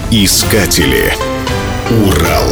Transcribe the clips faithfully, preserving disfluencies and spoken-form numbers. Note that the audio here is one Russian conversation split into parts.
Искатели. Урал.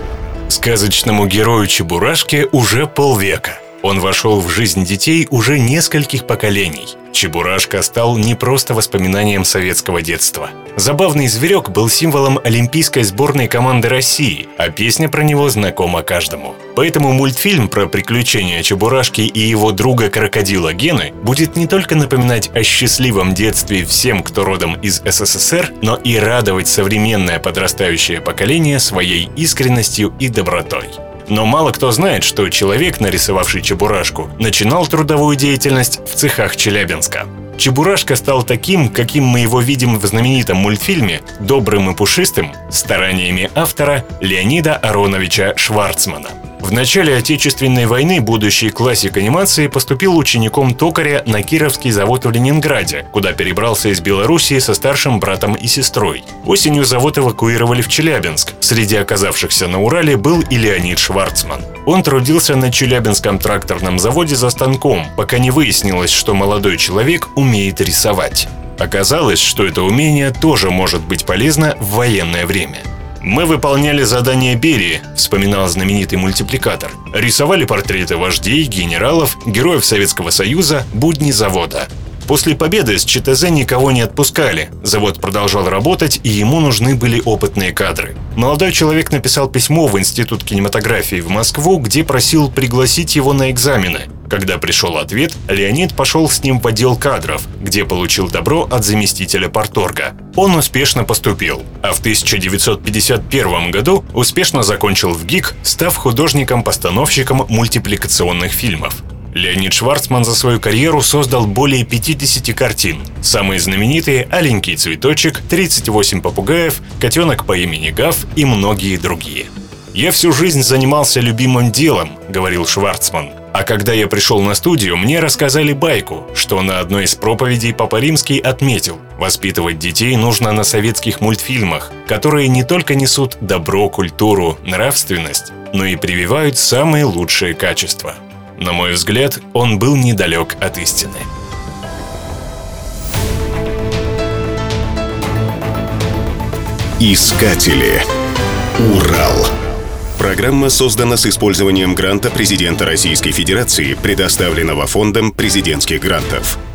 Сказочному герою Чебурашке уже полвека. Он вошел в жизнь детей уже нескольких поколений. Чебурашка стал не просто воспоминанием советского детства. Забавный зверек был символом олимпийской сборной команды России, а песня про него знакома каждому. Поэтому мультфильм про приключения Чебурашки и его друга-крокодила Гены будет не только напоминать о счастливом детстве всем, кто родом из СССР, но и радовать современное подрастающее поколение своей искренностью и добротой. Но мало кто знает, что человек, нарисовавший Чебурашку, начинал трудовую деятельность в цехах Челябинска. Чебурашка стал таким, каким мы его видим в знаменитом мультфильме, добрым и пушистым, стараниями автора Леонида Ароновича Шварцмана. В начале Отечественной войны будущий классик анимации поступил учеником токаря на Кировский завод в Ленинграде, куда перебрался из Белоруссии со старшим братом и сестрой. Осенью завод эвакуировали в Челябинск. Среди оказавшихся на Урале был и Леонид Шварцман. Он трудился на Челябинском тракторном заводе за станком, пока не выяснилось, что молодой человек умеет рисовать. Оказалось, что это умение тоже может быть полезно в военное время. «Мы выполняли задания Берии», — вспоминал знаменитый мультипликатор. «Рисовали портреты вождей, генералов, героев Советского Союза, будни завода». После победы с ЧТЗ никого не отпускали. Завод продолжал работать, и ему нужны были опытные кадры. Молодой человек написал письмо в Институт кинематографии в Москву, где просил пригласить его на экзамены. Когда пришел ответ, Леонид пошел с ним в отдел кадров, где получил добро от заместителя парторга. Он успешно поступил, а в тысяча девятьсот пятьдесят первом году успешно закончил в ГИК, став художником-постановщиком мультипликационных фильмов. Леонид Шварцман за свою карьеру создал более пятидесяти картин. Самые знаменитые «Аленький цветочек», «тридцать восемь попугаев», «Котенок по имени Гав» и многие другие. «Я всю жизнь занимался любимым делом», — говорил Шварцман. «А когда я пришел на студию, мне рассказали байку, что на одной из проповедей Папа Римский отметил: воспитывать детей нужно на советских мультфильмах, которые не только несут добро, культуру, нравственность, но и прививают самые лучшие качества». На мой взгляд, он был недалек от истины. Искатели. Урал. Программа создана с использованием гранта президента Российской Федерации, предоставленного Фондом президентских грантов.